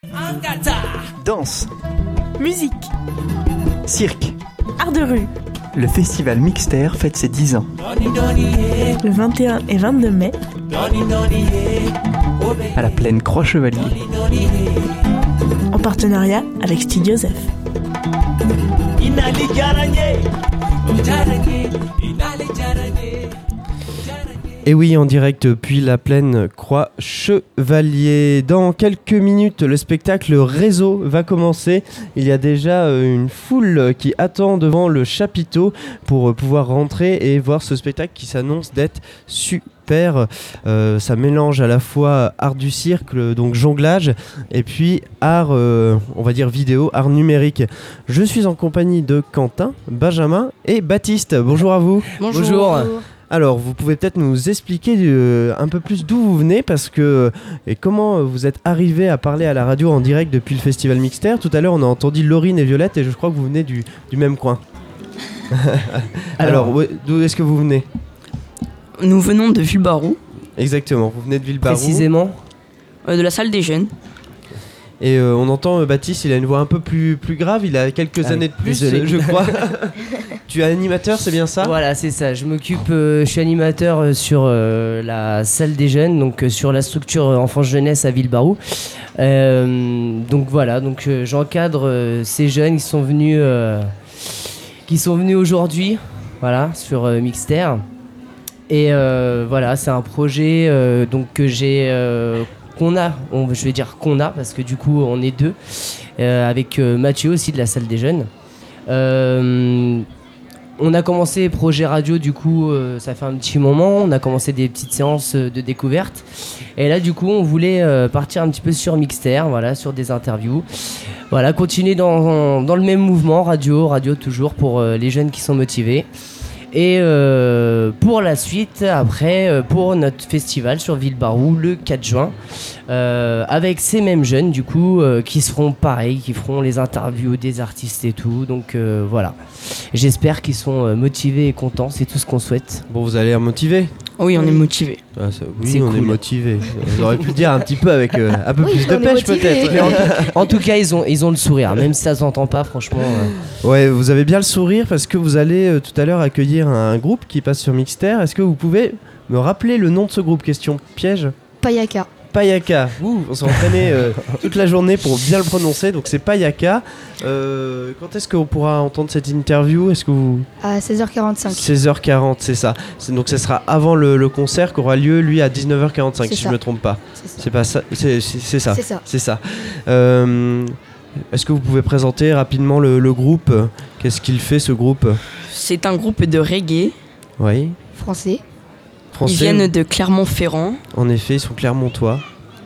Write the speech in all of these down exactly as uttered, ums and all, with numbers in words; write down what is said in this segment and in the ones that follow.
Danse, musique, cirque. art de rue. Le festival Mixter fête ses dix ans. Le vingt et un et vingt-deux mai, À la plaine Croix-Chevalier. en partenariat avec Studio Zef. Et oui, en direct depuis la plaine Croix-Chevalier. Dans quelques minutes, le spectacle Réseau va commencer. Il y a déjà une foule qui attend devant le chapiteau pour pouvoir rentrer et voir ce spectacle qui s'annonce d'être super. Euh, ça mélange à la fois art du cirque, donc jonglage, et puis art, euh, on va dire vidéo, art numérique. Je suis en compagnie de Quentin, Benjamin et Baptiste. Bonjour à vous. Bonjour. Bonjour. Alors, vous pouvez peut-être nous expliquer euh, un peu plus d'où vous venez, parce que et comment vous êtes arrivé à parler à la radio en direct depuis le festival Mixter. Tout à l'heure, on a entendu Laurine et Violette, et je crois que vous venez du, du même coin. Alors, Alors ouais, d'où est-ce que vous venez ? Nous venons de Villebarou. Exactement, vous venez de Villebarou. Précisément euh, de la salle des jeunes. Et euh, on entend euh, Baptiste, il a une voix un peu plus, plus grave, il a quelques ah, années de plus, désolé. je crois. Tu es animateur, c'est bien ça ? Voilà, c'est ça. Je m'occupe, euh, je suis animateur euh, sur euh, la salle des jeunes, donc euh, sur la structure euh, enfance-jeunesse à Villebarou. Euh, donc voilà, donc euh, j'encadre euh, ces jeunes qui sont venus, euh, qui sont venus aujourd'hui, voilà, sur euh, Mixter. Et euh, voilà, c'est un projet euh, donc que j'ai. Euh, qu'on a, on, je vais dire qu'on a parce que du coup on est deux euh, avec euh, Mathieu aussi de la salle des jeunes. Euh, on a commencé projet radio, du coup euh, ça fait un petit moment, on a commencé des petites séances de découverte et là du coup on voulait euh, partir un petit peu sur Mixter, voilà, sur des interviews, voilà, continuer dans, dans le même mouvement, radio, radio toujours pour euh, les jeunes qui sont motivés. Et euh, pour la suite, après, euh, pour notre festival sur Villebarou le quatre juin, euh, avec ces mêmes jeunes, du coup, euh, qui seront pareils, qui feront les interviews des artistes et tout. Donc euh, voilà. J'espère qu'ils sont euh, motivés et contents, c'est tout ce qu'on souhaite. Bon, vous allez l'air motivés ? Oui, on est motivés. Ah, ça, oui, c'est on cool. est motivés. Vous auriez pu le dire un petit peu avec euh, un peu oui, plus de pêche peut-être. Mais en, en tout cas, ils ont, ils ont le sourire, même si ça s'entend pas, franchement. Euh... Ouais, vous avez bien le sourire parce que vous allez euh, tout à l'heure accueillir un groupe qui passe sur Mixter. Est-ce que vous pouvez me rappeler le nom de ce groupe ? Question piège. Payaka. Payaka. Ouh, on s'est entraîné euh, toute la journée pour bien le prononcer, donc c'est Payaka. Euh, quand est-ce qu'on pourra entendre cette interview ? Est-ce que vous... À seize heures quarante-cinq. seize heures quarante, c'est ça. C'est, donc ce sera avant le, le concert qui aura lieu, lui, à dix-neuf heures quarante-cinq, c'est si ça. je me trompe pas. C'est, ça. c'est pas ça. C'est, c'est, c'est ça. C'est ça. C'est ça. Euh, est-ce que vous pouvez présenter rapidement le, le groupe ? Qu'est-ce qu'il fait, ce groupe ? C'est un groupe de reggae. Oui. Français. Français. Ils viennent de Clermont-Ferrand. En effet, ils sont clermontois.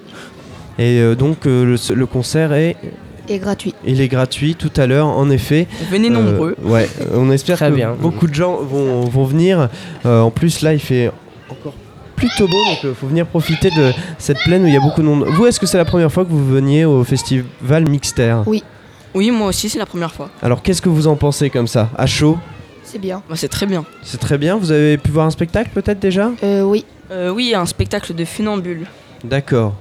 Et euh, donc euh, le, le concert est... est gratuit. Il est gratuit tout à l'heure, en effet. Venez nombreux. Euh, ouais, on espère Très que bien. beaucoup de gens vont, vont venir. Euh, en plus, là, il fait encore plutôt beau, donc il euh, faut venir profiter de cette plaine où il y a beaucoup de monde. Vous, est-ce que c'est la première fois que vous veniez au festival Mixter ? Oui. Oui, moi aussi, c'est la première fois. Alors, qu'est-ce que vous en pensez comme ça ? À chaud ? C'est bien. Bah, c'est très bien. C'est très bien. Vous avez pu voir un spectacle peut-être déjà ? Euh, oui. Euh, oui, un spectacle de funambule. D'accord.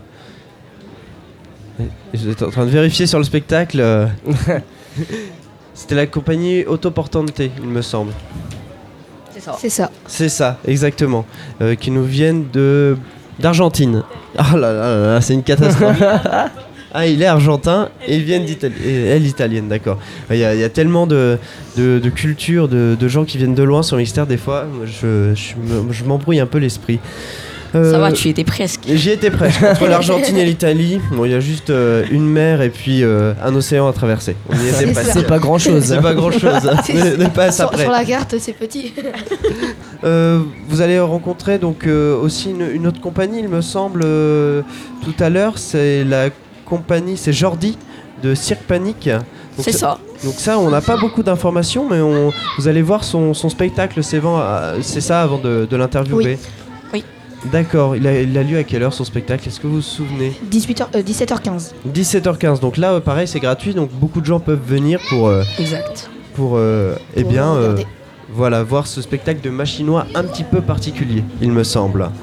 J'étais en train de vérifier sur le spectacle. C'était la compagnie Autoportante, il me semble. C'est ça. C'est ça. C'est ça, exactement. Euh, qui nous viennent de d'Argentine. Ah là là là, là c'est une catastrophe. Ah, il est argentin et ils viennent d'Italie. Et elle italienne, d'accord. Il y a, il y a tellement de, de, de cultures, de, de gens qui viennent de loin sur Mixter, des fois, je, je, me, je m'embrouille un peu l'esprit. Euh, Ça va, tu y étais presque. J'y étais presque. Entre l'Argentine et l'Italie, bon, il y a juste euh, une mer et puis euh, un océan à traverser. On y était C'est presque. C'est pas grand chose. C'est pas grand chose. Ne pas sur, après. sur la carte, c'est petit. Euh, vous allez rencontrer donc euh, aussi une, une autre compagnie, il me semble, euh, tout à l'heure. C'est la compagnie, c'est Jordi de Cirque Panique. Donc c'est ça. Donc ça, on n'a pas beaucoup d'informations, mais on, vous allez voir son, son spectacle, c'est, vent, c'est ça avant de, de l'interviewer. Oui. Oui. D'accord, il a, il a lieu à quelle heure son spectacle ? Est-ce que vous vous souvenez ? dix-huit heures, euh, dix-sept heures quinze. dix-sept heures quinze, donc là, euh, pareil, c'est gratuit, donc beaucoup de gens peuvent venir pour, euh, Exact. pour euh, eh Pour bien, euh, regarder. voilà, voir ce spectacle de machinois un petit peu particulier, il me semble.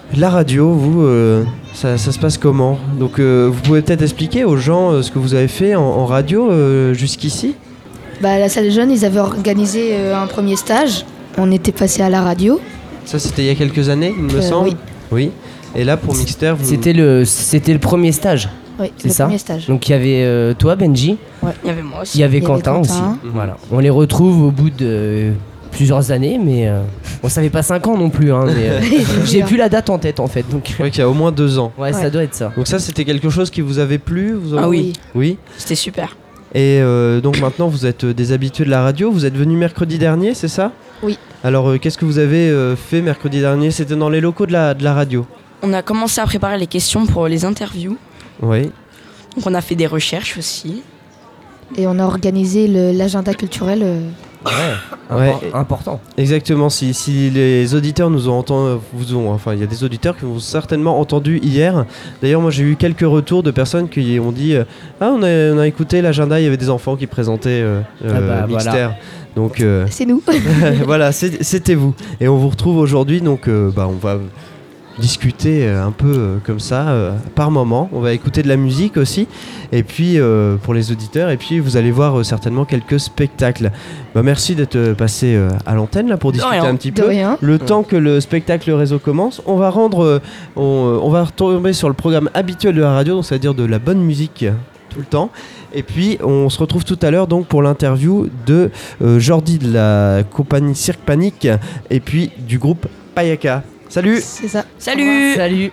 La radio, vous, euh, ça, ça se passe comment? Donc euh, vous pouvez peut-être expliquer aux gens euh, ce que vous avez fait en, en radio euh, jusqu'ici? Bah, à la salle des jeunes, ils avaient organisé euh, un premier stage. On était passé à la radio. Ça c'était il y a quelques années, il me Euh, semble. oui. Oui. Et là pour Mixter, vous... C'était le, c'était le premier stage. Oui, C'est le ça. premier stage. Donc il y avait euh, toi, Benji, Il y avait moi aussi. il y avait Il y avait Quentin, Quentin. aussi. Voilà. On les retrouve au bout de plusieurs années, mais euh, on savait pas cinq ans non plus. Hein, mais, euh, j'ai plus la date en tête en fait. Donc Je crois qu'il y a au moins deux ans. ouais, ça Ouais. doit être ça. Donc ça c'était quelque chose qui vous avait plu vous en- Ah oui, Oui. c'était super. Et euh, donc maintenant vous êtes euh, des habitués de la radio, vous êtes venus mercredi dernier, c'est ça? Oui. Alors euh, qu'est-ce que vous avez euh, fait mercredi dernier? C'était dans les locaux de la, de la radio. On a commencé à préparer les questions pour les interviews. Oui. Donc on a fait des recherches aussi. Et on a organisé le- l'agenda culturel. euh, Ouais, Ouais. impor- important. Exactement, si, si les auditeurs nous ont entendu, vous ont, enfin il y a des auditeurs qui vous ont certainement entendu hier. D'ailleurs moi j'ai eu quelques retours de personnes qui ont dit euh, ah on a, on a écouté l'agenda, il y avait des enfants qui présentaient euh, Ah bah, euh, Mixter. voilà. Donc euh, C'est nous. voilà, c'est- c'était vous. Et on vous retrouve aujourd'hui, donc euh, bah, on va discuter euh, un peu euh, comme ça, euh, par moment. On va écouter de la musique aussi, et puis euh, pour les auditeurs, et puis vous allez voir euh, certainement quelques spectacles. Bah, merci d'être euh, passé euh, à l'antenne là pour discuter rien. un petit De peu. rien. Le temps que le spectacle réseau commence, on va rendre, euh, on, euh, on va retomber sur le programme habituel de la radio, donc c'est-à-dire de la bonne musique euh, tout le temps. Et puis on se retrouve tout à l'heure donc pour l'interview de euh, Jordi de la compagnie Cirque Panique et puis du groupe Payaka. Salut. C'est ça. Salut! Salut.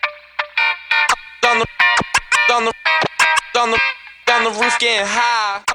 on the, on the, on the roof getting high.